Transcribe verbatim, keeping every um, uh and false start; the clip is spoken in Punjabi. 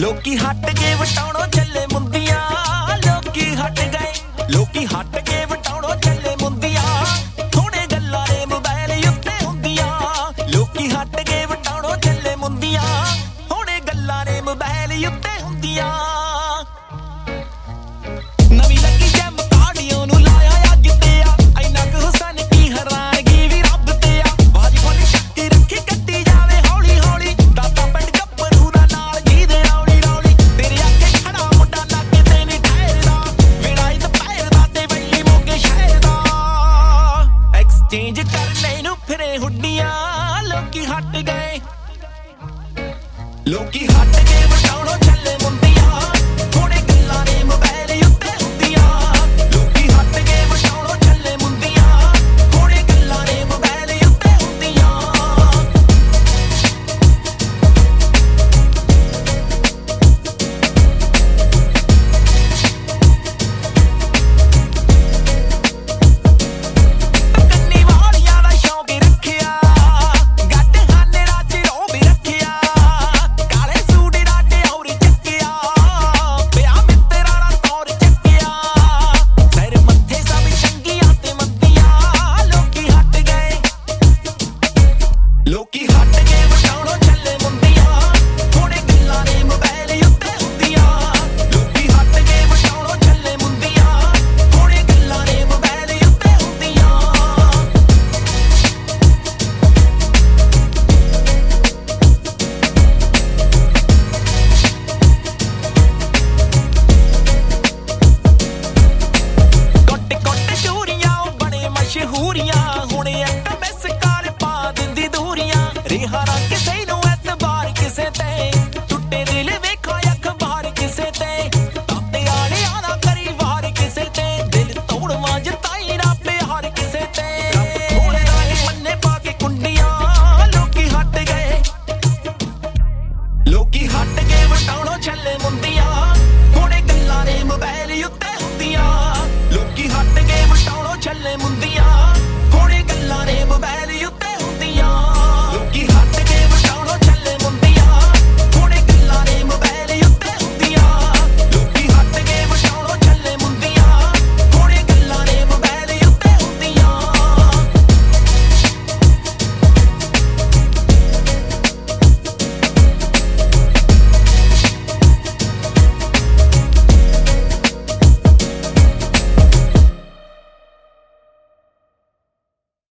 ਲੋਕੀ ਹਟ ਕੇ ਵਟਾਉਣੋਂ ਚੱਲੇ ਮੁੰਦੀਆਂ ਲੋਕੀ ਹਟ ਗਏ ਲੋਕੀ ਹਟ ਕੇ ਵਟਾਉਣੋਂ ਚੱਲੇ ਮੁੰਦੀਆਂ ਥੋੜੇ ਗੱਲਾਂ ਦੇ ਮੋਬਾਈਲ ਉੱਤੇ ਹੁੰਦੀਆਂ ਲੋਕੀ ਹਟ ਕੇ ਵਟਾਉਣੋਂ ਚੱਲੇ ਮੁੰਦੀਆਂ ਥੋੜੇ ਗੱਲਾਂ ਦੇ ਮੋਬਾਈਲ ਉੱਤੇ ਹੁੰਦੀਆਂ ਨਵੀਂ ਲੱਗੀ ਜੈਮ ਕਾਰਡੀਓ ਨੂੰ ਲਾਇਆ ਅੱਜ ਤੇ ਆ ਇੰਨਾ ਕੁ ਹੁਸਨ ਕੀ ਹੈਰਾਨਗੀ ਵੀ ਰੱਬ ਤੇ ਆ ਬਾਜੀ ਫੋਨੀ ਸ਼ਕਤੀ ਰੱਖੀ ਕੱਟੀ ਜਾਵੇ ਹੌਲੀ ਹੌਲੀ ਦਾਤਾ ਪਿੰਡ ਗੱਭਰੂ ਦਾ ਨਾਲ ਜੀ ਦੇ ਰੌਲੀ ਰੌਲੀ ਤੇਰੇ ਅੱਗੇ ਖੜਾ ਮੁੰਡਾ ਨਾ ਕਿਤੇ ਨਹੀਂ ਠਹਿਰਦਾ ਵਿੜਾਈ ਦੁਪਹਿਰ ਦਾ ਤੇ ਵੈਲੀ ਮੋਗੇ ਸ਼ਹਿਰ ਦਾ ਐਕਸਚੇਂਜ ਕਰਨੇ ਨੂੰ ਫਿਰੇ ਹੁੱਡੀਆਂ ਲੋਕੀ ਹਟ ਗਏ ਲੋਕੀ